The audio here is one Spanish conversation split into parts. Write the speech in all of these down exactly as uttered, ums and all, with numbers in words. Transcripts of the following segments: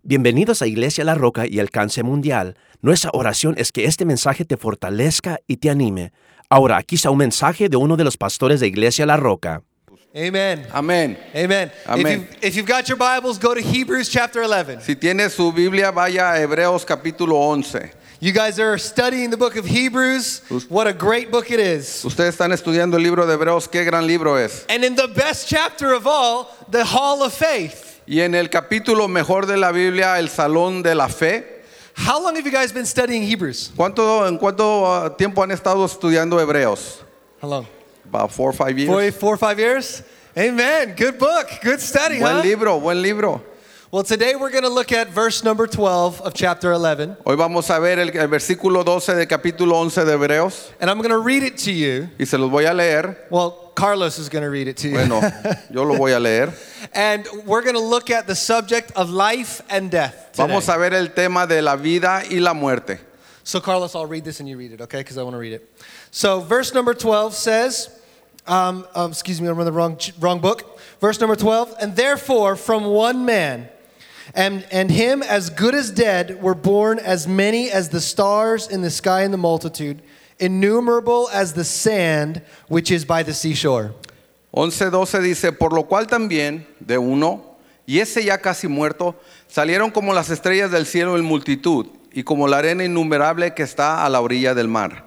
Bienvenidos a Iglesia La Roca y Alcance Mundial. Nuestra oración es que este mensaje te fortalezca y te anime. Ahora, aquí está un mensaje de uno de los pastores de Iglesia La Roca. Amen. Amén. Amen. Amen. If, you, if you've got your Bibles, go to Hebrews chapter eleven. Si tiene su Biblia, vaya a Hebreos capítulo once. You guys are studying the book of Hebrews. What a great book it is. Ustedes están estudiando el libro de Hebreos, qué gran libro es. And in the best chapter of all, the Hall of Faith. Y en el capítulo mejor de la Biblia, el Salón de la Fe. How long have you guys been studying Hebrews? ¿Cuánto, ¿En cuánto uh, tiempo han estado estudiando Hebreos? How long? About four or five years. Four, four or five years? Amen. Good book. Good study, Buen huh? libro, buen libro. Well, today we're going to look at verse number twelve of chapter eleven. Hoy vamos a ver el, el versículo doce del capítulo once de Hebreos. And I'm going to read it to you. Y se los voy a leer. Well, Carlos is going to read it to you. Bueno, yo lo voy a leer. And we're going to look at the subject of life and death today. Vamos a ver el tema de la vida y la muerte. So, Carlos, I'll read this and you read it, okay? Because I want to read it. So, verse number twelve says, um, um, excuse me, I'm in the wrong, wrong book. Verse number twelve, and therefore from one man, and, and him as good as dead, were born as many as the stars in the sky in the multitude, innumerable as the sand which is by the seashore. once doce dice, por lo cual también de uno, y ese ya casi muerto, salieron como las estrellas del cielo en multitud, y como la arena innumerable que está a la orilla del mar.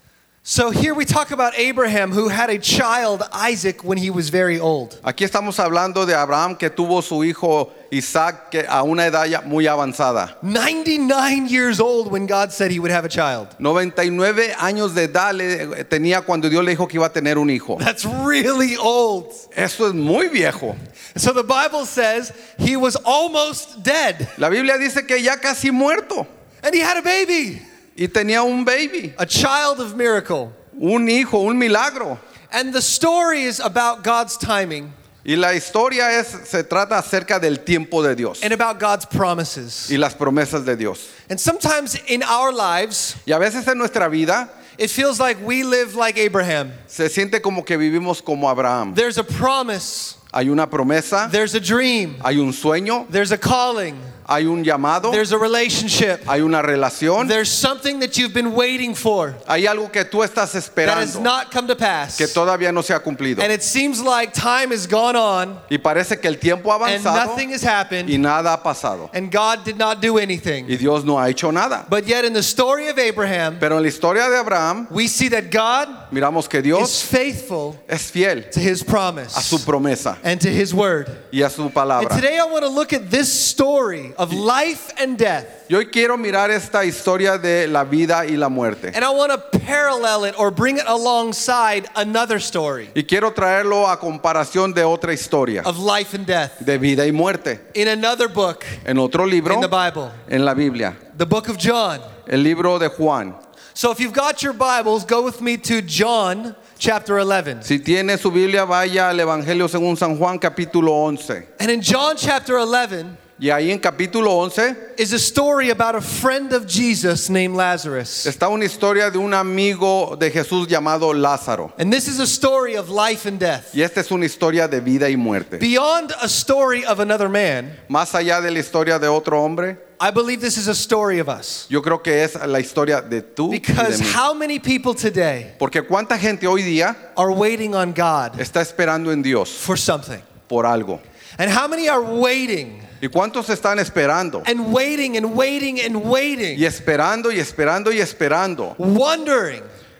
So here we talk about Abraham, who had a child, Isaac, when he was very old. Aquí estamos hablando de Abraham, que tuvo su hijo Isaac que a una edad ya muy avanzada. ninety-nine years old when God said he would have a child. noventa y nueve años de edad le, tenía cuando Dios le dijo que iba a tener un hijo. That's really old. Eso es muy viejo. So the Bible says he was almost dead. La Biblia dice que ya casi muerto. And he had a baby. Y tenía un baby. A child of miracle. Un hijo, un milagro. And the story is about God's timing. Y la historia es, se trata acerca del tiempo de Dios. And about God's promises. Y las promesas de Dios. And sometimes in our lives, Y a veces en nuestra vida, it feels like we live like Abraham. se siente como que vivimos como Abraham. There's a promise. Hay una promesa, There's a dream. hay un sueño, There's a calling. hay un llamado, There's a relationship. hay una relación, There's something that you've been waiting for hay algo que tú estás that has esperando, not come to pass. que todavía no se ha cumplido. And it seems like time has gone on Y parece que el tiempo ha and avanzado nothing has happened y nada ha pasado. and God did not do anything. Y Dios no ha hecho nada. But yet in the story of Abraham, Pero en la historia de Abraham, we see that God miramos que is Dios faithful es fiel to his a promise su promesa and to his word. y a su And palabra. today I want to look at this story of life and death. Y hoy quiero mirar esta historia de la vida y la muerte. And I want to parallel it or bring it alongside another story Y quiero traerlo a comparación de otra historia of life and death de vida y muerte. in another book En otro libro, in the Bible, en la Biblia, the book of John. el libro de Juan. So if you've got your Bibles, go with me to John chapter eleven. Si tiene su Biblia, vaya al Evangelio según San Juan capítulo once. And in John chapter eleven Y ahí en capítulo once is a story about a friend of Jesus named Lazarus. está una historia de un amigo de Jesús llamado Lázaro. And this is a story of life and death. Y esta es una historia de vida y muerte. Beyond a story of another man, Más allá de la historia de otro hombre, I believe this is a story of us. yo creo que es la historia de tú y de Because mí. how many people today Porque cuánta gente hoy día are waiting on God está esperando en Dios for something? por algo. And how many are waiting ¿Y cuántos están esperando? and waiting and waiting and waiting, Y esperando y esperando y esperando, wondering,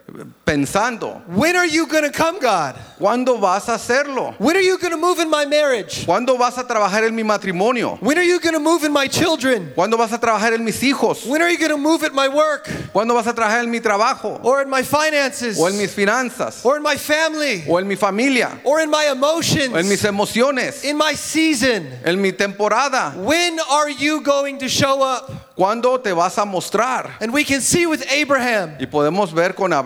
pensando, when are you going to come, God? ¿cuándo vas a hacerlo? When are you going to move in my marriage? ¿Cuándo vas a trabajar en mi matrimonio? When are you going to move in my children? ¿Cuándo vas a trabajar en mis hijos? When are you going to move at my work ¿Cuándo vas a trabajar en mi trabajo? or in my finances ¿O en mis finanzas? or in my family ¿O en mi familia? or in my ¿O en mis emotions, emociones? in my season? ¿En mi temporada? When are you going to show up? ¿Cuándo te vas a mostrar? And we can see with Abraham Y podemos ver con Abraham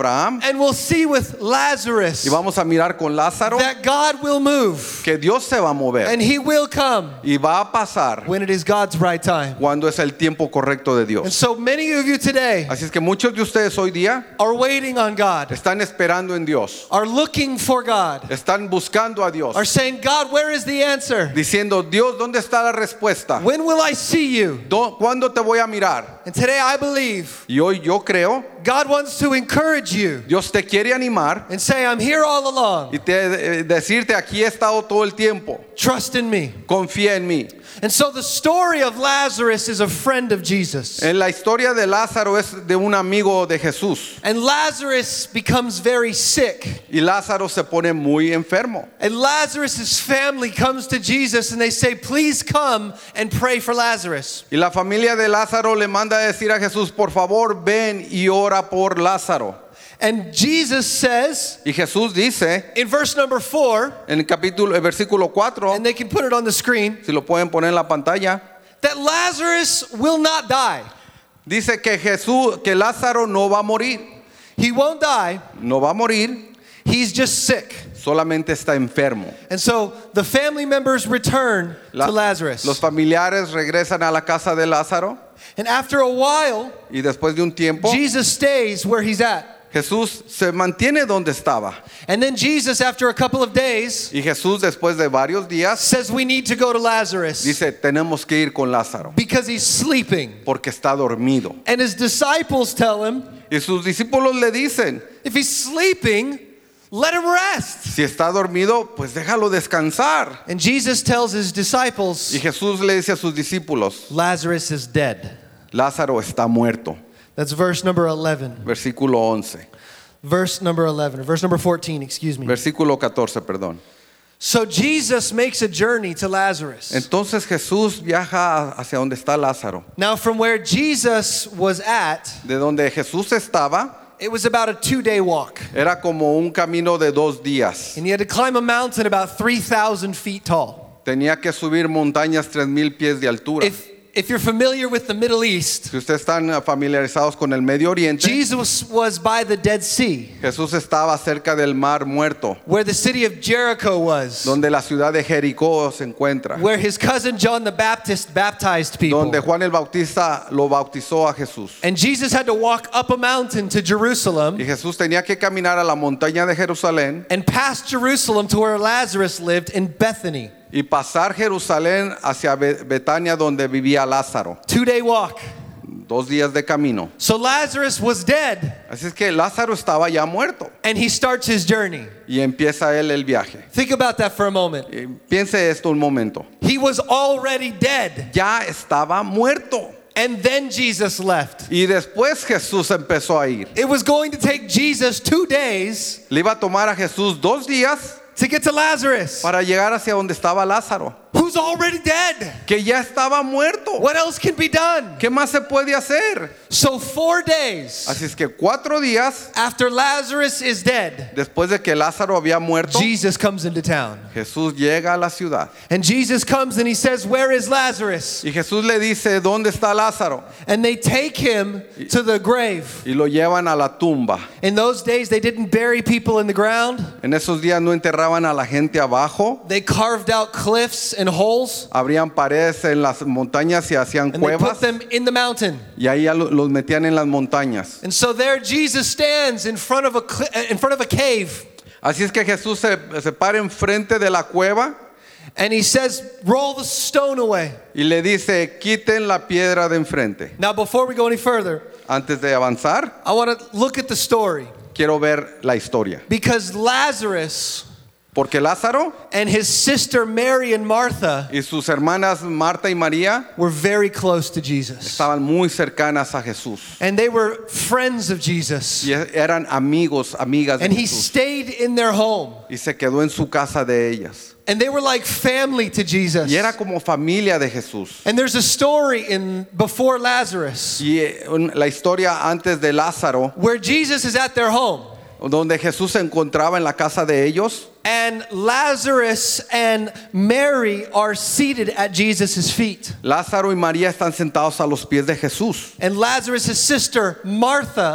And we'll see with Lazarus Y vamos a mirar con Lázaro that God will move que Dios se va a mover and he will come y va a pasar when it is God's right time. cuando es el tiempo correcto de And Dios. so many of you today Así es que muchos de ustedes hoy día are waiting on God, están esperando en Dios, are looking for God, están buscando a Dios, are saying, God, where is the answer? diciendo, Dios, ¿dónde está la respuesta? When will I see you? ¿Dó- ¿Cuándo te voy a mirar? And today I believe Y hoy yo creo, God wants to encourage you Dios te quiere animar and say, I'm here all along. y te, eh, decirte, aquí he estado todo el tiempo, Trust in me. confía en mí. And so the story of Lazarus is a friend of Jesus. En la historia de Lázaro es de un amigo de Jesús And Lazarus becomes very sick. y Lázaro se pone muy enfermo. And Lazarus' family comes to Jesus and they say, please come and pray for Lazarus. Y la familia de Lázaro le manda a decir a Jesús, por favor, ven y ora por Lázaro. And Jesus says Y Jesús dice in verse number four, en el capítulo, el versículo cuatro, and they can put it on the screen, si lo pueden poner en la pantalla, that Lazarus will not die. dice que Jesús, que Lázaro no va a morir, He won't die. no va a morir, He's just sick. solamente está enfermo. And so the family members return La- to Lazarus. Los familiares regresan a la casa de Lázaro And after a while, y después de un tiempo Jesus stays where he's at. Jesús se mantiene donde estaba. And then Jesus, after a couple of days, Y Jesús después de varios días says we need to go to Lazarus dice, tenemos que ir con Lázaro because he's sleeping. porque está dormido. And his disciples tell him, Y sus discípulos le dicen, if he's sleeping, let him rest. si está dormido, pues déjalo descansar. And Jesus tells his Y disciples, Jesús le dice a sus discípulos, Lazarus is dead. Lázaro está muerto. That's verse number eleven. Versículo once. Verse number eleven, or verse number fourteen, excuse me. Versículo catorce, perdón. So Jesus makes a journey to Lazarus. Entonces Jesús viaja hacia donde está Lázaro. Now, from where Jesus was at, De donde Jesús estaba, it was about a two-day walk. era como un camino de dos días. And he had to climb a mountain about three thousand feet tall. Tenía que subir montañas tres mil pies de altura. If, if you're familiar with the Middle East, Si ustedes están familiarizados con el Medio Oriente, Jesus was by the Dead Sea, Jesús estaba cerca del Mar Muerto, where the city of Jericho was, donde la ciudad de Jericó se encuentra, where his cousin John the Baptist baptized people. donde Juan el Bautista lo bautizó a Jesús. And Jesus had to walk up a mountain to Jerusalem Y Jesús tenía que caminar a la montaña de Jerusalén and past Jerusalem to where Lazarus lived in Bethany. y pasar Jerusalén hacia Be- Betania donde vivía Lázaro. Two-day walk. Dos días de camino. So Lazarus was dead, Así es que Lázaro estaba ya muerto and he starts his journey. y empieza él el viaje. Think about that for a moment. Y piense esto un momento. He was already dead, Ya estaba muerto. and then Jesus left. Y después Jesús empezó a ir. It was going to take Jesus two days Le iba a tomar a Jesús dos días to get to Lazarus, para llegar hacia donde estaba Lázaro, who's already dead. que ya estaba muerto. What else can be done? ¿Qué más se puede hacer? So four days Así es que cuatro días after Lazarus is dead, después de que Lázaro había muerto, Jesus comes into town. Jesús llega a la ciudad. And Jesus comes and he says, where is Lazarus? Y Jesús le dice, ¿dónde está Lázaro? And they take him to the grave. Y lo llevan a la tumba. In those days, they didn't bury people in the ground. En esos días no enterraban a la gente abajo. They carved out cliffs and holes, Abrían paredes en las montañas y hacían and they put cuevas. them in the mountain. Y ahí ya lo- los metían en las montañas. And so there Jesus stands in front of a cl- in front of a cave, Así es que Jesús se, se para enfrente de la cueva and he says, "Roll the stone away." y le dice, quiten la piedra de enfrente. Now, before we go any further, Antes de avanzar, I want to look at the story, quiero ver la historia. because Lazarus Porque Lázaro and his sister Mary and Martha y sus hermanas Marta y María were very close to Jesus, estaban muy cercanas a Jesús. and they were friends of Jesus. Y eran amigos, amigas de And he Jesús. stayed in their home, Y se quedó en su casa de ellas. and they were like family to Jesus. Y era como familia de Jesús. And there's a story in before Lazarus Y eh, un- la historia antes de Lázaro, where Jesus is at their home, donde Jesús se encontraba en la casa de ellos. and Lazarus and Mary are seated at Jesus' feet. Lázaro y María están sentados a los pies de Jesús. And Lazarus' sister Martha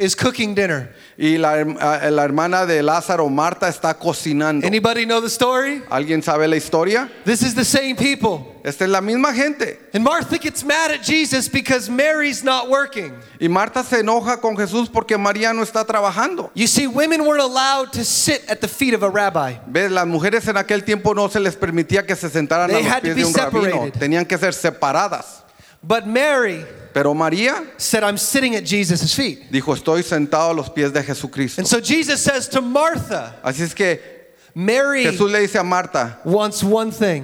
is cooking dinner. Y la, herm- ah, la hermana de Lázaro, Marta, está cocinando. Anybody know the story? ¿Alguien sabe la historia? This is the same people. Esta es la misma gente. And Martha gets mad at Jesus because Mary's not working. Y Marta se enoja con Jesús porque María no está trabajando. You see, women weren't allowed to sit at the feet of a rabbi. ¿Ves? Las mujeres en aquel tiempo no se les permitía que se sentaran They a los had to pies be de un rabino. separated. Tenían que ser separadas. But Mary Pero María said, I'm sitting at Jesus' feet. dijo, estoy sentado a los pies de Jesucristo. And so Jesus says to Martha, Así es que Mary Jesús le dice a Marta, wants one thing,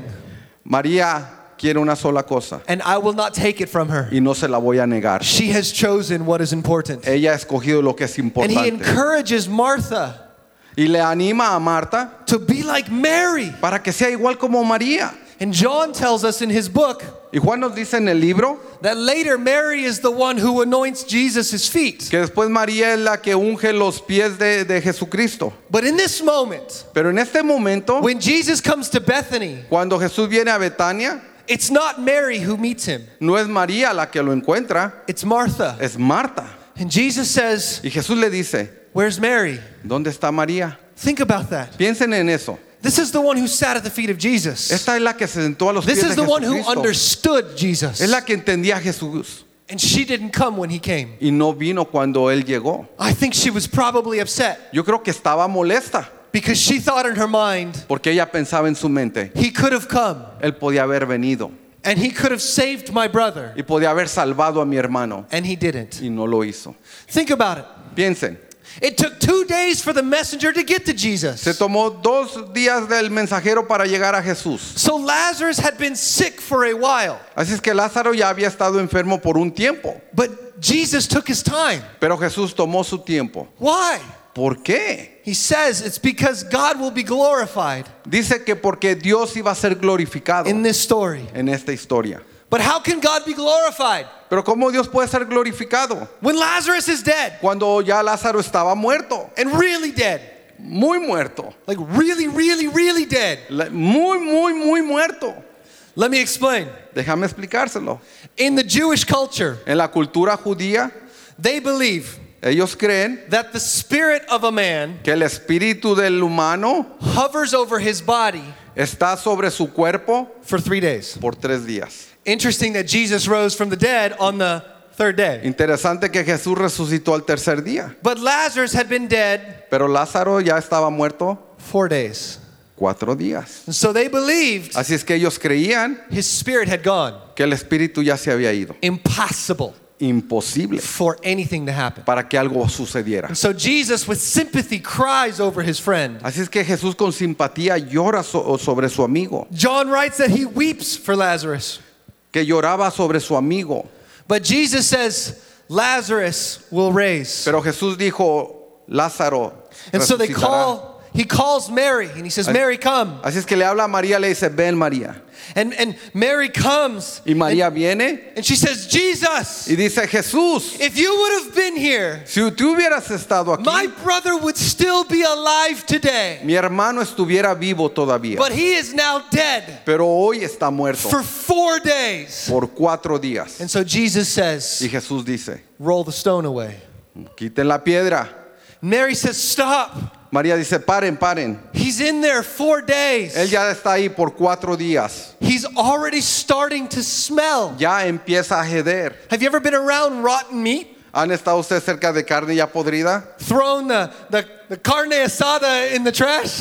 María quiere una sola cosa and I will not take it from her. y no se la voy a negar. She has chosen what is important. Ella ha escogido lo que es And he importante. encourages Martha Y le anima a Marta to be like Mary. para que sea igual como María. And John tells us in his book Y Juan nos dice en el libro that later Mary is the one who anoints Jesus' feet. que después María es la que unge los pies de, de Jesucristo. But in this moment, Pero en este momento, when Jesus comes to Bethany, cuando Jesús viene a Betania, it's not Mary who meets him. no es María la que lo encuentra, It's Martha. es Marta. And Jesus says, Y Jesús le dice, where's Mary? ¿dónde está María? Think about that. Piensen en eso. This is the one who sat at the feet of Jesus. Esta es la que se sentó a los This pies is de the one who Jesucristo. understood Jesus. Es la que entendía a Jesús. And she didn't come when he came. Y no vino cuando él llegó. I think she was probably upset Yo creo que estaba molesta because she thought in her mind, porque ella pensaba en su mente, he could have come él podía haber venido and he could have saved my brother, y podía haber salvado a mi hermano and he didn't. y no lo hizo. Think about it. Piensen, It took two days for the messenger to get to Jesus. se tomó dos días del mensajero para llegar a Jesús. So Lazarus had been sick for a while, Así es que Lázaro ya había estado enfermo por un tiempo, but Jesus took his time. pero Jesús tomó su tiempo. Why? ¿Por qué? He says it's because God will be glorified Dice que porque Dios iba a ser glorificado in this story. en esta historia. But how can God be glorified Pero ¿cómo Dios puede ser glorificado when Lazarus is dead cuando ya Lázaro estaba muerto? and really dead? Muy muerto. Like really, really, really dead. La- Muy, muy, muy muerto. Let me explain. Déjame explicárselo. In the Jewish culture, En la cultura judía, they believe ellos creen that the spirit of a man que el espíritu del humano hovers over his body está sobre su cuerpo for three days. por tres días. Interesting that Jesus rose from the dead on the third day. Interesante que Jesús resucitó al tercer día. But Lazarus had been dead Pero Lázaro ya estaba muerto four days. cuatro días. And so they believed Así es que ellos creían his spirit had gone. que el espíritu ya se había ido. Impossible Imposible for anything to happen. para que algo sucediera. And so Jesus, with sympathy, cries over his friend. Así es que Jesús con simpatía llora so- sobre su amigo, John writes that he weeps for Lazarus. que lloraba sobre su amigo. But Jesus says, Lazarus will raise. Pero Jesús dijo, Lázaro And so they resucitará. call, he calls Mary and he says, Mary, come. Así es que le habla a María, le dice, ven María. And, and Mary comes Y María viene and she says, Jesus, y dice, Jesús, if you would have been here, si tú hubieras estado aquí, my brother would still be alive today. mi hermano estuviera vivo todavía. But he is now dead Pero hoy está muerto for four days. por cuatro días. And so Jesus says, Y Jesús dice, roll the stone away. quiten la piedra. Mary says, stop. María dice, paren, paren. He's in there four days. Él ya está ahí por cuatro días. He's already starting to smell. Ya empieza a heder. Have you ever been around rotten meat? ¿Han estado ustedes cerca de carne ya podrida? Thrown the, the, the carne asada in the trash?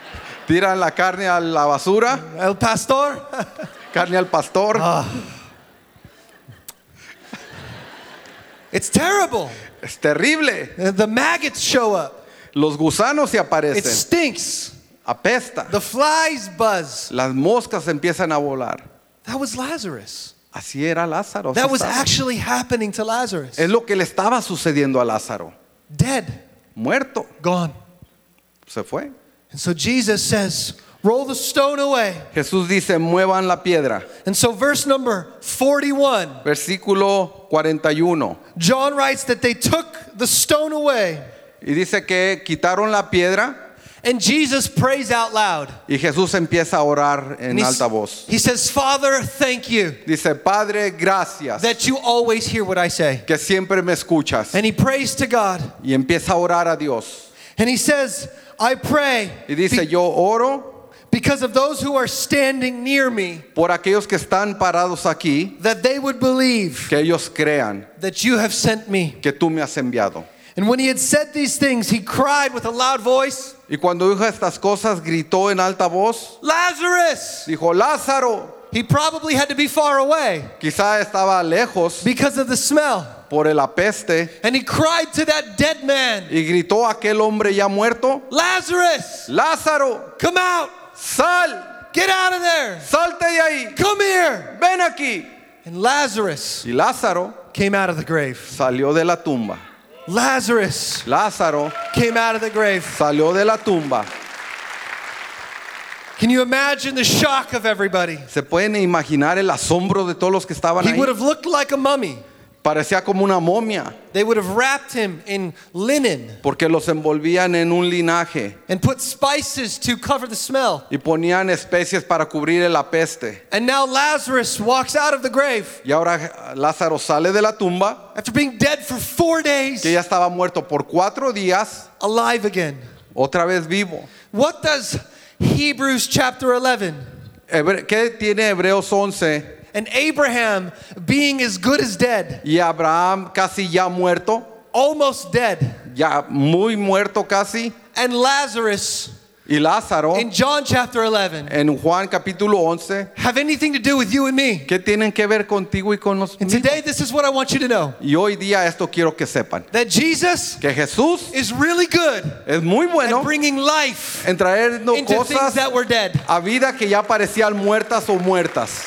Tiran la carne a la basura, El pastor? carne al pastor. It's terrible. Es terrible. The maggots show up. Los gusanos se It aparecen. stinks. Apesta. The flies buzz. Las moscas empiezan a volar. That was Lazarus. Así era Lázaro. así That was estaba. actually happening to Lazarus. Es lo que le estaba sucediendo a Lázaro. Dead. Muerto. Gone. Se fue. And so Jesus says, roll the stone away. Jesús dice, muevan la piedra. And so verse number forty-one, Versículo cuarenta y uno. John writes that they took the stone away. Y dice que quitaron la piedra And Jesus prays out loud. Y Jesús empieza a orar en And he's- alta voz. He says, Father, thank you Dice, Padre, gracias that you always hear what I say. que siempre me escuchas. And he prays to God. Y empieza a orar a Dios. And he says, I pray Y dice, yo oro because of those who are standing near me, por aquellos que están parados aquí, that they would believe que ellos crean that you have sent me. que tú me has enviado. And when he had said these things, he cried with a loud voice, Y cuando dijo estas cosas, gritó en alta voz, Lazarus! dijo, Lázaro. He probably had to be far away Quizá estaba lejos because of the smell. por el apeste And he cried to that dead man, y gritó a aquel hombre ya muerto, Lazarus, Lázaro, come out! sal, Get out of there! salte de ahí, Come here! ven aquí. And Lazarus Y Lázaro came out of the grave. salió de la tumba. Lazarus Lázaro came out of the grave. salió de la tumba. Can you imagine the shock of everybody? ¿Se pueden imaginar el asombro de todos los que estaban He ahí? would have looked like a mummy. Parecía como una momia, They would have wrapped him in linen porque los envolvían en un linaje and put spices to cover the smell. y ponían especies para cubrir el apeste. And now Lazarus walks out of the grave Y ahora Lázaro sale de la tumba, after being dead for four days, que ya estaba muerto por cuatro días, alive again. otra vez vivo. What does Hebrews chapter eleven Hebre- ¿Qué tiene Hebreos once? and Abraham being as good as dead, Y Abraham casi ya muerto, almost dead, ya muy muerto casi, and Lazarus y Lázaro in John chapter eleven en Juan capítulo once, have anything to do with you and me? ¿qué tienen que ver contigo y con And nosotros? today, this is what I want you to know, Y hoy día esto quiero que sepan, that Jesus que Jesús is really good es muy bueno at bringing life en traernos into things cosas that were dead. a vida que ya parecían muertas o muertas.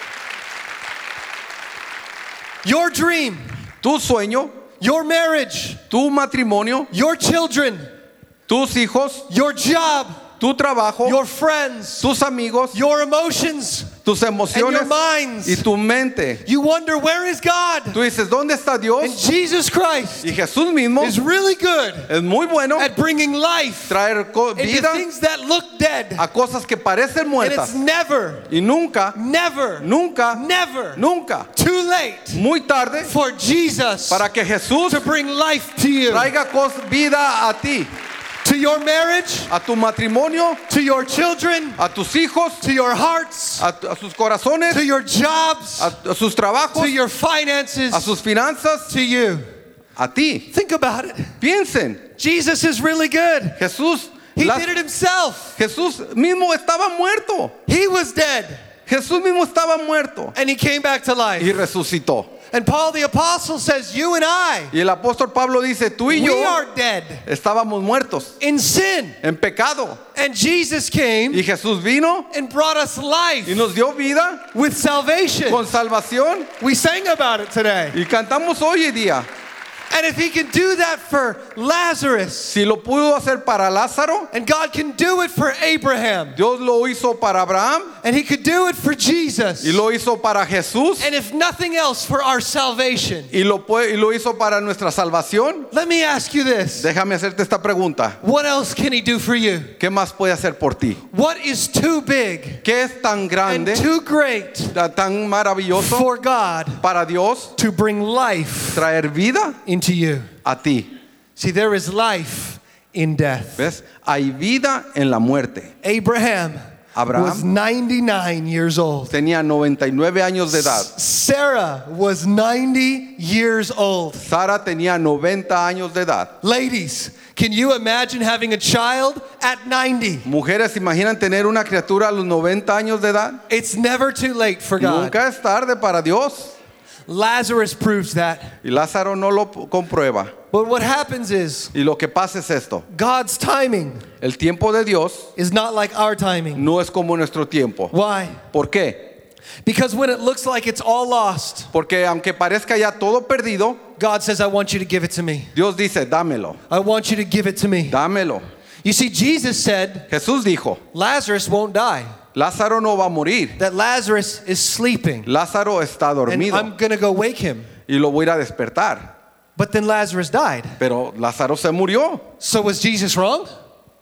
Your dream, Tu sueño, your marriage, tu matrimonio, your children, tus hijos, your job, tu trabajo, your friends, tus amigos, your emotions, tus and emociones your minds. y tu mente. You wonder, where is God? Tú dices, ¿dónde está And Dios? Jesus Christ Y Jesús mismo is really good es muy bueno at bringing life traer co- into vida things that look dead. a cosas que parecen And muertas. it's never, Y nunca, never, nunca, never nunca, too late muy tarde, for Jesus para que Jesús to bring life to you, traiga cos- vida a ti, to your marriage, a tu matrimonio, to your children, a tus hijos, to your hearts, a, tu- a sus corazones, to your jobs, a, a sus trabajos, to your finances, a sus finanzas, to you. a ti. Think about it. Piensen, Jesus is really good. Jesús, He las- did it himself. Jesús mismo estaba muerto. He was dead Jesús mismo estaba muerto and he came back to life. y resucitó. And Paul the apostle says, you and I, Y el apóstol Pablo dice, tú y we yo are dead estábamos muertos in sin. en pecado. And Jesus came Y Jesús vino and brought us y life nos dio vida with salvation. con salvación. We sang about it today. Y cantamos hoy en día. And if he can do that for Lazarus, Si lo pudo hacer para Lázaro, and God can do it for Abraham, Dios lo hizo para Abraham and he could do it for Jesus, y lo hizo para Jesús and if nothing else, for our salvation. y lo, pue- y lo hizo para nuestra salvación. Let me ask you this. Déjame hacerte esta pregunta. What else can he do for you? ¿Qué más puede hacer por ti? What is too big ¿Qué es tan and grande, too great tan maravilloso for God para Dios to bring life traer vida into you? a ti? See, there is life in death. ¿Ves? Hay vida en la muerte. Abraham Abraham was ninety-nine years old. tenía noventa y nueve años de edad. Sarah was ninety years old. Sara tenía noventa años de edad. Ladies, can you imagine having a child at ninety? Mujeres, ¿imaginan tener una criatura a los noventa años de edad? It's never too late for God. Nunca es tarde para Dios. Lazarus proves that. Y Lázaro no lo p- comprueba. But what happens is Y lo que pasa es esto. God's timing El tiempo de Dios is not like our timing. no es como nuestro tiempo. Why? ¿Por qué? Because when it looks like it's all lost, Porque aunque parezca ya todo perdido, God says, I want you to give it to me. Dios dice, dámelo, I want you to give it to me. dámelo. You see, Jesus said, Jesús dijo, Lazarus won't die, Lázaro no va a morir. that Lazarus is sleeping, Lázaro está and dormido I'm going to go wake him. y lo voy a ir a despertar. But then Lazarus died. Pero Lázaro se murió. So was Jesus wrong?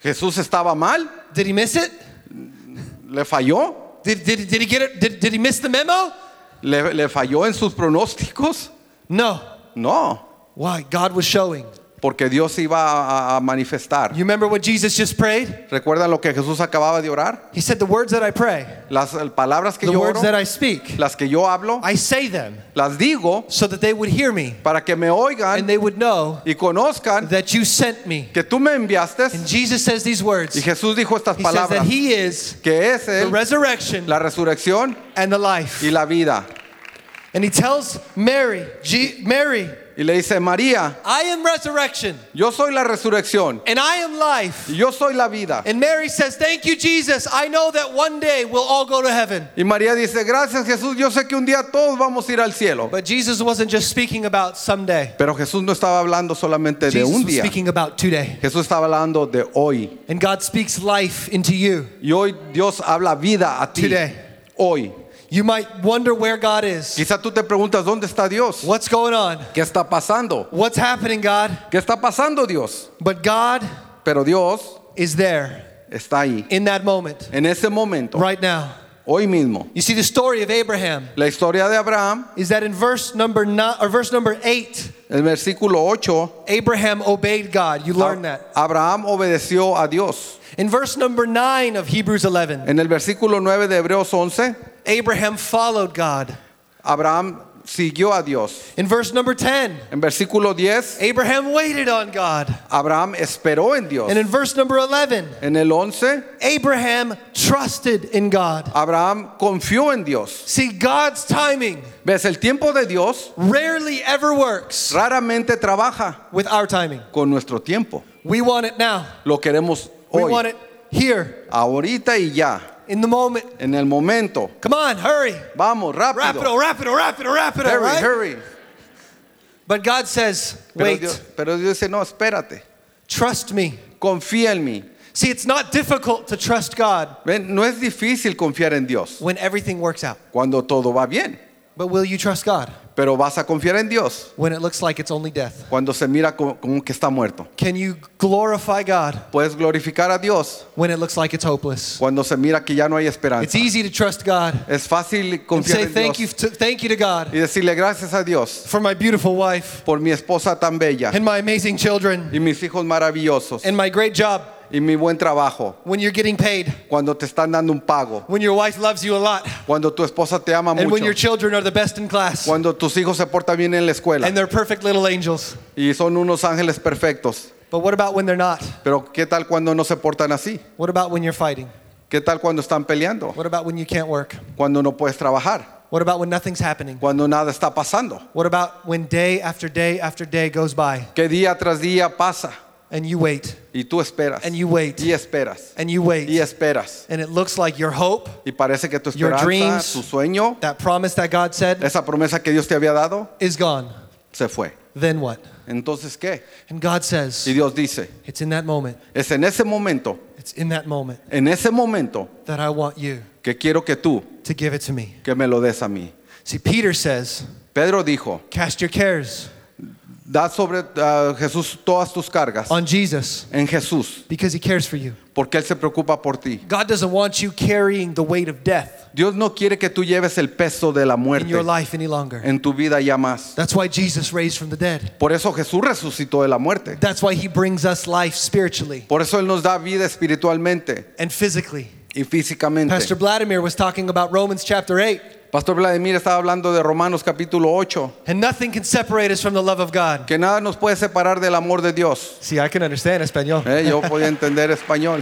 Jesús estaba mal, Did he miss it? le falló, Did, did, did he get it? Did, did he miss the memo? le, le falló en sus pronósticos. No. No, Why? God was showing. porque Dios iba a, a manifestar. You remember what Jesus just prayed? ¿Recuerdan lo que Jesús acababa de orar? He said, the words that I pray, Las eh, palabras que the yo words oro, that I speak, las que yo hablo, I say them las digo so that they would hear me para que me and oigan they would know y conozcan that you sent me. que tú me enviaste. And Jesus says these words. Y Jesús dijo estas He says that palabras, he is que es the Él resurrection la resurrección and the life. y la vida. And he tells Mary, G- Mary, Y le dice, María, I am resurrection yo soy la resurrección and I am life. y yo soy la vida. And Mary says, thank you, Jesus. I know that one day we'll all go to heaven. Y María dice, gracias Jesús, yo sé que un día todos vamos a ir al cielo. But Jesus wasn't just speaking about someday. Pero Jesús no estaba hablando solamente de Jesus un was día. speaking about today. Jesús estaba hablando de hoy. And God speaks life into you Y hoy Dios habla vida a ti. today. Hoy. You might wonder where God is. Quizá tú te preguntas, ¿dónde está Dios? What's going on? ¿Qué está pasando? What's happening, God? ¿Qué está pasando, Dios? But God Pero Dios is there está ahí. in that moment, En ese momento, right now. hoy mismo. You see, the story of Abraham La historia de Abraham, is that in verse number nine, or verse number eight, el versículo ocho, Abraham obeyed God. You learn that. Abraham obedeció a Dios. In verse number nine of Hebrews eleven, En el versículo nueve de Hebreos once, Abraham followed God. Abraham siguió a Dios. In verse number ten, En versículo diez, Abraham waited on God. Abraham esperó en Dios. And in verse number eleven, En el once, Abraham trusted in God. Abraham confió en Dios. See, God's timing ¿Ves? El tiempo de Dios rarely ever works raramente trabaja with our timing. con nuestro tiempo. We want it now. Lo queremos We hoy, want it here, ahorita y ya, in the moment. en el momento. Come on, hurry. Vamos, rápido. Rapido, rapido, rapido, rapido, Hurry, right? hurry. But God says, Pero wait, Dios, pero Dios dice, no, espérate. trust me. Confía en mí. See, it's not difficult to trust God Ven, no es difícil confiar en Dios when everything works out. cuando todo va bien. But will you trust God Pero vas a confiar en Dios when it looks like it's only death? cuando se mira como, como que está muerto. Can you glorify God Puedes glorificar a Dios when it looks like it's hopeless? cuando se mira que ya no hay It's esperanza. easy to trust God Es fácil and confiar say en thank you Dios to, thank you to God y decirle gracias a Dios for my beautiful wife por mi esposa tan bella and my amazing children y mis hijos maravillosos and my great job y mi buen trabajo. when you're getting paid, Cuando te están dando un pago, when your wife loves you a lot, cuando tu esposa te ama and when your mucho, children are the best in class cuando tus hijos se portan bien en la escuela and they're perfect little angels. y son unos ángeles perfectos. But what about when they're not? Pero ¿qué tal cuando no se portan así? What about when you're fighting? ¿Qué tal cuando están peleando? What about when you can't work? Cuando no puedes trabajar, What about when nothing's happening? cuando nada está pasando. What about when day after day after day goes by Que día tras día pasa and you wait y tú esperas and you wait y esperas and you y wait esperas and it looks like your hope, y parece que tu Your esperanza, dreams, tu sueño, that promise that God said, esa promesa que Dios te había dado, is gone. se fue. Then what? Entonces, ¿qué? And God Y says, Dios dice, it's in that moment, es en ese momento, it's in that moment en ese momento that I want you que quiero que tú, to give it to me. que me lo des a mí. See, Peter says, Pedro dijo, cast your cares da sobre uh, Jesús todas tus cargas on Jesus en Jesús, because he cares for you. porque Él se preocupa por ti. God doesn't want you carrying the weight of death Dios no quiere que tú lleves el peso de la in muerte your life any longer. en tu vida ya más. That's why Jesus raised from the dead. Por eso Jesús resucitó de la muerte. That's why he brings us life spiritually Por eso Él nos da vida espiritualmente and physically. y físicamente. Pastor Vladimir was talking about Romans chapter eight. Pastor Vladimir estaba hablando de Romanos capítulo ocho, And nothing can separate us from the love of God. que nada nos puede separar del amor de Dios. See, I can understand español. Eh, Yo podía entender español.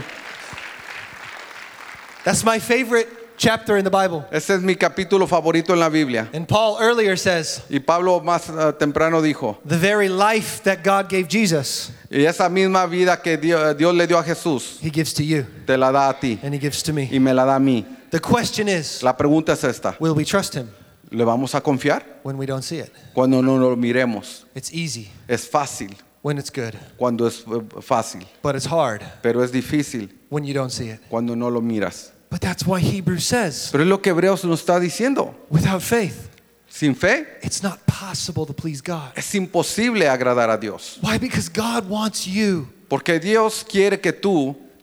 That's my favorite chapter in the Bible. Ese es mi capítulo favorito en la Biblia. And Paul earlier says, Y Pablo más uh, temprano dijo, the very life that God gave Jesus, y esa misma vida que Dios, Dios le dio a Jesús, he gives to you te la da a ti and he gives to me. y me la da a mí. The question is, La pregunta es esta, will we trust him ¿le vamos a confiar? when we don't see it? Cuando no lo miremos. It's easy Es fácil when it's good, cuando es uh, fácil, but it's hard pero es difícil when you don't see it. cuando no lo miras. But that's why Hebrews says, Pero es lo que Hebreos nos está diciendo. without faith, Sin fe it's not possible to please God. es imposible agradar a Dios. Why? Because God wants you Porque Dios quiere que tú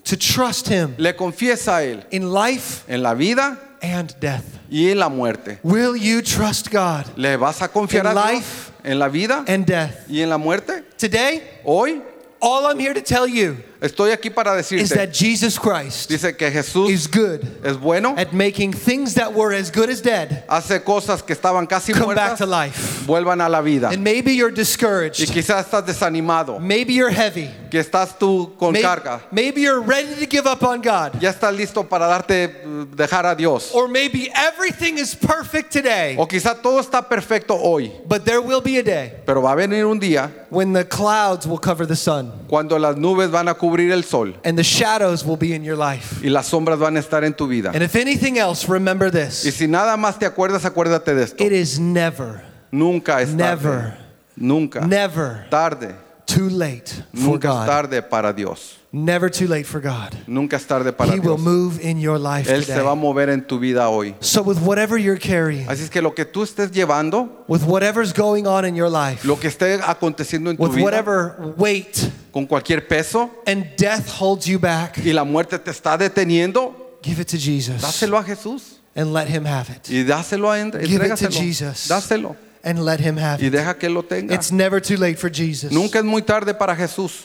to trust him le confiesa a Él in life en la vida and death. y en la muerte. Will you trust God ¿Le vas a confiar in a Dios life en la vida and death? y en la muerte? Today, Hoy all I'm here to tell you estoy aquí para is decirte, that Jesus Christ dice que Jesús is good es bueno, at making things that were as good as dead hace cosas que estaban casi come back muertas, to life. vuelvan a la vida. And maybe you're Y discouraged. quizás estás desanimado, Maybe you're heavy. que estás tú con May- carga, Maybe you're ready to give up on God. ya estás listo para darte, dejar a Dios. Or maybe everything is perfect today. O quizás todo está perfecto hoy, But there will be a day pero va a venir un día when the clouds will cover the sun cuando las nubes van a cubrir el sol and the shadows will be in your life. y las sombras van a estar en tu vida. And if anything else, remember Y this. si nada más te acuerdas, acuérdate de esto. It is never, Nunca es tarde. never, Nunca. never Tarde. too late for Nunca es God. tarde para Dios. Never too late for God. Nunca es tarde para He will Dios. move in your life Él se va a today. mover en tu vida hoy. So with whatever you're carrying, Así es que lo que tú estés llevando, with whatever's going on in your life, lo que esté aconteciendo en tu with vida, whatever weight con cualquier peso and death holds you back, y la muerte te está deteniendo, give it to Jesus dáselo a Jesús and let him have it. y dáselo a él, Give it to entrégaselo, Jesus. dáselo And let him have y it. deja que él lo tenga. It's never too late for Jesus. Nunca es muy tarde para Jesús.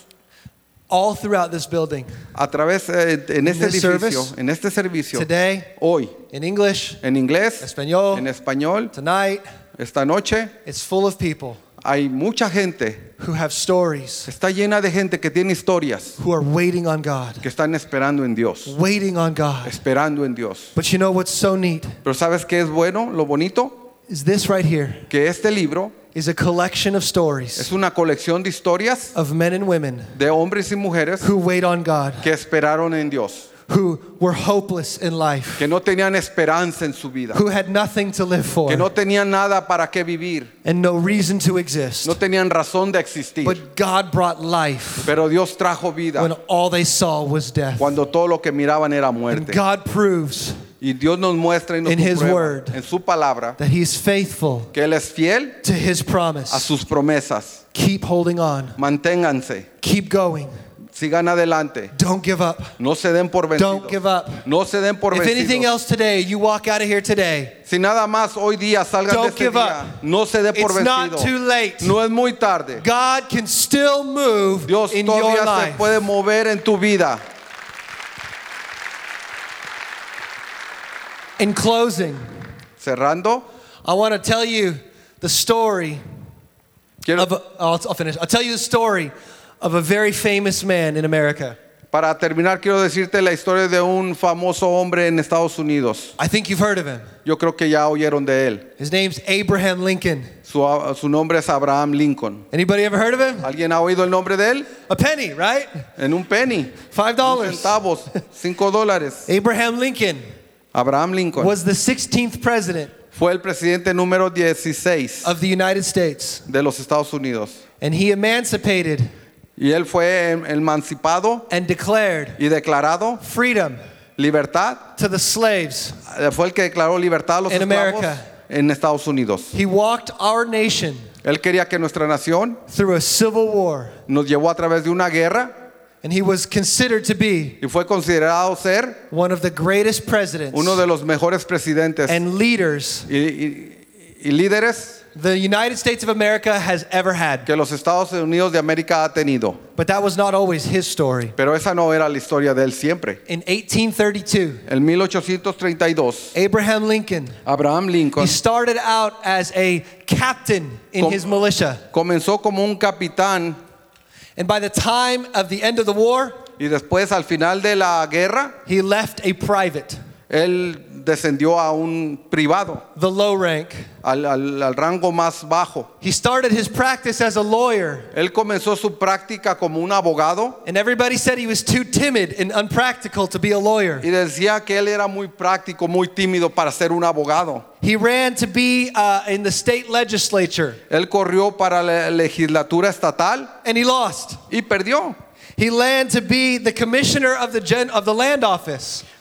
All throughout this building, A través eh, en este this edificio, service, en este servicio, today, hoy, in English, en inglés, Español, en español, tonight, esta noche, it's full of people hay mucha gente, who have stories, está llena de gente que tiene historias, who are waiting on God, que están esperando en Dios, waiting on God. esperando en Dios. But you know what's so neat Pero ¿sabes qué es bueno? Lo bonito, is this right here que este libro is a collection of stories es una colección de historias of men and women de hombres y mujeres who wait on God, que esperaron en Dios, who were hopeless in life, que no tenían esperanza en su vida, who had nothing to live for que no tenían nada para qué vivir, and no reason to exist. no tenían razón de existir. But God brought life Pero Dios trajo vida when all they saw was death. cuando todo lo que miraban era And muerte. God proves Y Dios nos muestra y nos in His comprueba word en su palabra that He is faithful que Él es fiel to His a promise. sus promesas. Keep holding on. Manténganse, Keep going. sigan adelante, Don't give up. no se den por Don't vencidos. give up. No se den por If anything vencidos. else today, you walk out of here today, Si nada más hoy día salgan de Don't este give día, up. no se dé por it's not vencido. too late. No es muy tarde. God can still move Dios in your todavía se life. puede mover en tu vida. In closing, Cerrando, I want to tell you the story quiero, of a, oh, I'll, I'll finish. I'll tell you the story of a very famous man in America. para terminar, quiero decirte la historia de un famoso hombre en Estados Unidos. I think you've heard of him. Yo creo que ya oyeron de él. His name's Abraham Lincoln. Su, su nombre es Abraham Lincoln. Anybody ever heard of him? ¿Alguien ha oído el nombre de él? A penny, right? En un penny, Five un dollars. centavos, cinco dólares. Abraham Lincoln Abraham Lincoln was the sixteenth president fue el presidente número dieciséis of the United States, de los Estados Unidos. and he emancipated Y él fue em- emancipado and declared y declarado freedom libertad. to the slaves. Eh, Fue el que declaró libertad a los In esclavos America. en Estados Unidos. He walked our nation Él quería que nuestra nación through a civil war, nos llevó a través de una guerra and he was considered to be y fue considerado ser one of the greatest presidents uno de los mejores presidentes and leaders y, y- y líderes the United States of America has ever had. que los Estados Unidos de América ha tenido. But that was not always his story. Pero esa no era la historia de él siempre. In eighteen thirty-two, En mil ochocientos treinta y dos, Abraham Lincoln, Abraham Lincoln he started out as a captain in Com- his militia. comenzó como un capitán And by the time of the end of the war, y después al final de la guerra, he left a private, él descendió a un privado, the low rank. al, al- al rango más bajo. He started his practice as a lawyer, Él comenzó su práctica como un abogado and everybody said he was too timid and unpractical to be a lawyer. y decía que él era muy práctico, muy tímido para ser un abogado. He ran to be uh, in the state legislature, Él corrió para la legislatura estatal and he lost. y perdió. He ran to be the commissioner of the gen- of the land office,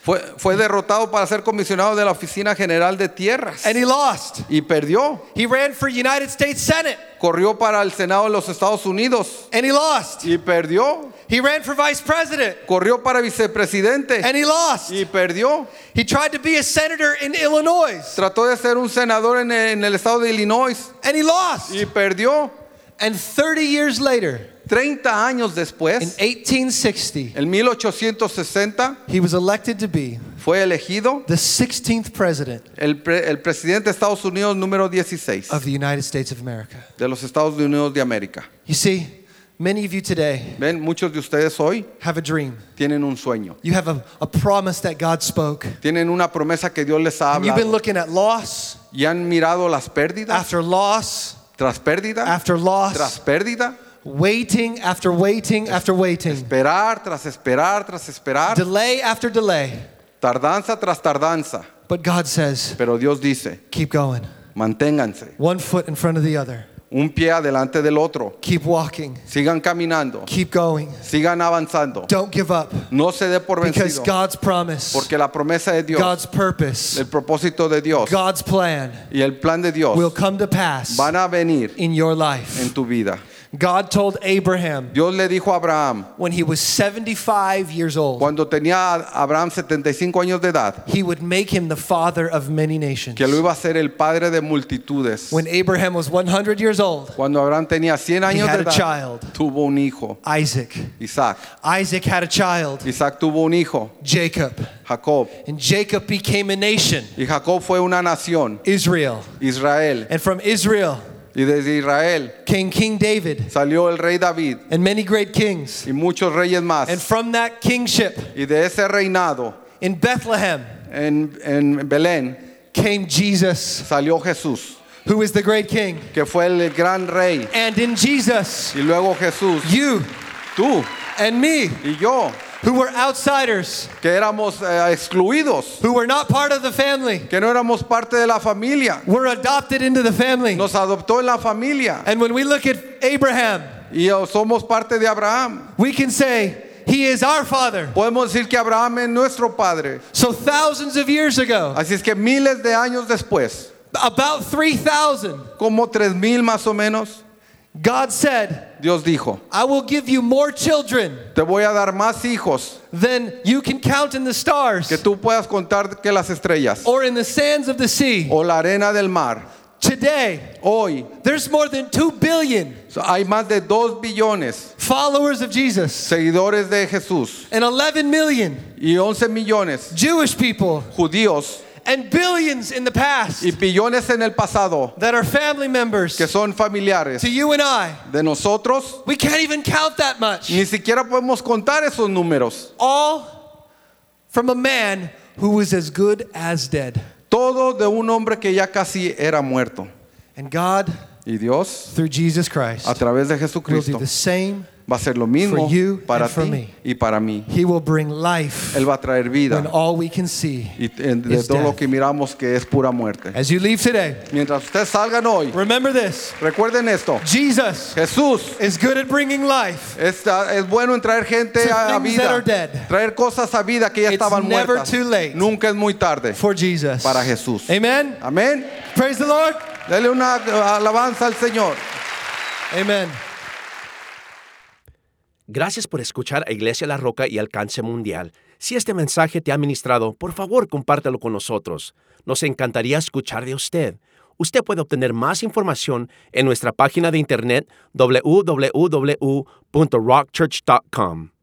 Fue, fue derrotado para ser comisionado de la Oficina General de Tierras. and he lost. Y perdió. He ran for United States Senate, Corrió para el Senado de los Estados Unidos. and he lost. Y perdió. He ran for vice president, Corrió para vicepresidente. and he lost. Y perdió. He tried to be a senator in Illinois, Trató de ser un senador en el, en el estado de Illinois. and he lost. Y perdió. And thirty years later, treinta años in después, eighteen sixty, en mil ochocientos sesenta, he was elected to be fue elegido the sixteenth president el, pre- el presidente de Estados Unidos número dieciséis of the United States of America. de los Estados Unidos de América. You see, many of you today Ven, muchos de ustedes hoy have a dream. tienen un sueño. You have a, a promise that God spoke. Tienen una promesa que Dios les ha And you've been hablado. looking at loss Y han mirado las pérdidas after loss tras pérdida, after loss, tras pérdida, waiting after waiting after waiting, esperar tras esperar tras esperar, delay after delay. tardanza tras tardanza. But God says, Pero Dios dice, keep going. manténganse, One foot in front of the other. un pie adelante del otro. Keep walking. Sigan caminando, Keep going. sigan avanzando. Don't give up. No se dé por Because vencido, God's promise, porque la promesa de Dios, God's purpose, el propósito de Dios God's plan y el plan de Dios will come to pass van a venir in your life. en tu vida. God told Abraham Dios le dijo a Abraham, when he was seventy-five years old, cuando tenía a Abraham setenta y cinco años de edad, he would make him the father of many nations. que lo iba a ser el padre de multitudes. When Abraham was one hundred years old, Cuando Abraham tenía cien he años had de a edad, child, tuvo un hijo, Isaac. Isaac. Isaac had a child, Isaac tuvo un hijo, Jacob. Jacob. And Jacob became a nation, Y Jacob fue una nación, Israel. Israel. And from Israel Y desde Israel came King David salió el rey David and many great kings. y muchos reyes más. And from that kingship Y de ese reinado in Bethlehem en, en Belén came Jesus, salió Jesús, who is the great king. que fue el gran rey. And in Jesus, Y luego Jesús, you tú and me, y yo, who were outsiders, que éramos eh, excluidos, who were not part of the family, que no éramos parte de la familia, were adopted into the family. nos adoptó en la familia. And when we look at Abraham, Y eh, somos parte de Abraham. we can say, he is our father. Podemos decir que Abraham es nuestro padre. So thousands of years ago, Así es que miles de años después, about three thousand, como tres mil más o menos, God said, Dios dijo, I will give you more children te voy a dar más hijos than you can count in the stars que tú puedas contar que las estrellas or in the sands of the sea. o la arena del mar. Today, Hoy there's more than two billion hay más de dos billones followers of Jesus seguidores de Jesús and eleven million y once millones Jewish people judíos and billions in the past y billones en el pasado that are family members que son familiares to you and I. de nosotros. We can't even count that much. Ni siquiera podemos contar esos números. All from a man who was as good as dead. Todo de un hombre que ya casi era muerto. And God, Y Dios, through Jesus Christ, a través de will do Jesucristo, the same. va a hacer lo mismo For you para and for ti me. y para mí. He will bring life Él va a traer vida when all we can see y de is todo lo death. que miramos que es pura muerte. As you leave today, Mientras ustedes salgan hoy, remember this. recuerden esto. Jesus Jesús is good at bringing life. es, es bueno en traer gente To a, a things that are vida, dead. traer cosas a vida que ya It's estaban never muertas. too late Nunca es muy tarde for Jesus. para Jesús. Amen. Amén. Praise the Lord. Dele una alabanza al Señor. Amen. Gracias por escuchar a Iglesia La Roca y Alcance Mundial. Si este mensaje te ha ministrado, por favor, compártelo con nosotros. Nos encantaría escuchar de usted. Usted puede obtener más información en nuestra página de internet doble u doble u doble u punto rock church punto com.